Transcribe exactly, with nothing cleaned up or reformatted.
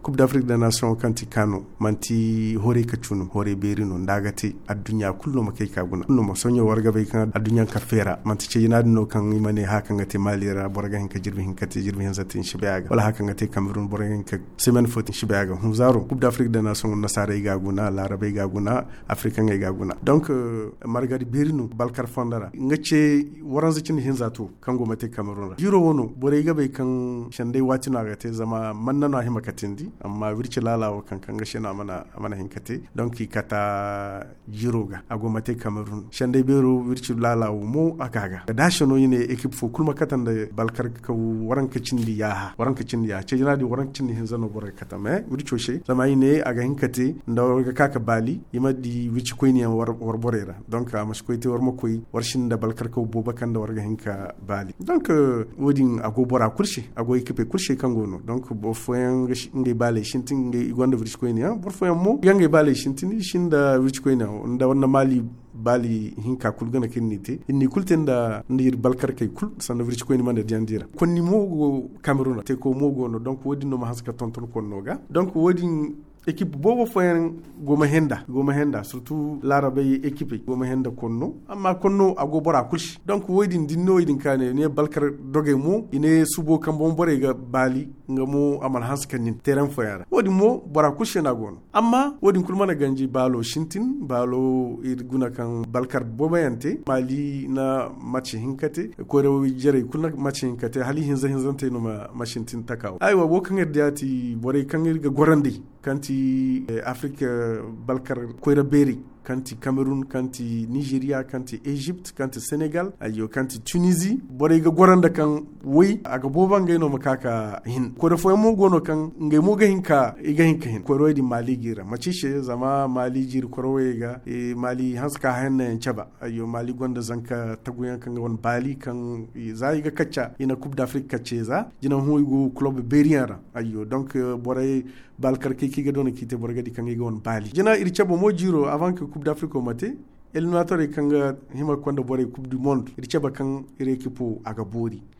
coupe d'Afrique des nations kanti kano manti hore kachunu hore berino ndagate adunya kullu makai kaguna kullu mo sonyo warga bai kan adunya ka fera manti ce yana no kan imane hakan gate malira borga hin ka jirbi hin kate jirbi hin zatin shibaga wala hakan gate Cameroon borga hin ka semen fotin shibaga hunzaro coupe d'Afrique des nations nasara igaguna larabe igaguna africain igaguna donc uh, margadi berino balkar fondara ngace waranza cin hin zato kango mate Cameroon jiro wono bore ga bai kan shande watina ga te zama manna na hima katindi amma wirci lalawa kan kan gashi na mana mana hinkate donc kata jiroga agomate Cameroon shande bero wirci lalawa mo akaga da shano yine equipe fo kulma katan da balkar ka waranka cindi ya waranka cindi ya ce jina di waranka cindi hin zano bore kata me wirci she zama yine aga hinkate da warga kaka bali yima di wirci koyni war war borera donc amash koyte war mo koy warshin da balkar ka boba kan da warga hinka bali donc wodin ago bora kurshi ago equipe kurshi kan gono donc bo foyen ngai bale shintin ngai gonda vrich koyni ha bor foyen mo yangai bale shintin shinda vrich koyni nda wonna mali bali hinka kulgana kennite inni kultenda ndir balkar kay kul sanna vrich koyni mande diandira konni mogo Cameroon te ko mogo no donc wodi no ma haska tonton konnoga donc wodi équipe bobo foyen goma henda goma henda surtout larabay équipe goma henda konno amma konno ago bora kulshi donc woydin dinno yidin kane ne balkar doge mo ine subo kam bon bore ga bali ngamo amal haskan nin terrain foyara wodi mo bora kulshi na gon amma wodin kulmana ganji balo shintin balo ir guna kan balkar bobayante mali na match hinkate ko rew jere kulna match hinkate hali hinza hinzante no ma machintin takaw aywa wo kan yadati bore kan ga gorandi kanti eh, Afrique euh, balkar koyra beri kanti Cameroun kanti Nigeria kanti Egypte kanti Senegal ayo kanti Tunisie bore ga goranda kan wai aga boba ngay no makaka hin ko da fo mo gono kan ngay mo ga hinka iga hinka hin ko roidi Mali gira macishe zama Mali jir ko roega e Mali haska hanne chaba ayo Mali gonda zanka taguyan kan won Bali kan zai ga kacca ina Coupe d'Afrique kacce za jina huigo club beriara ayo donc uh, bore balkar kiki ga don kite bore ga di kan ga won Bali jina iri chabo mo jiro avant que Coupe d'Afrique au maté eliminatoire kanga hima kwanda bore Coupe du Monde iri chaba kan ire kipo aga bori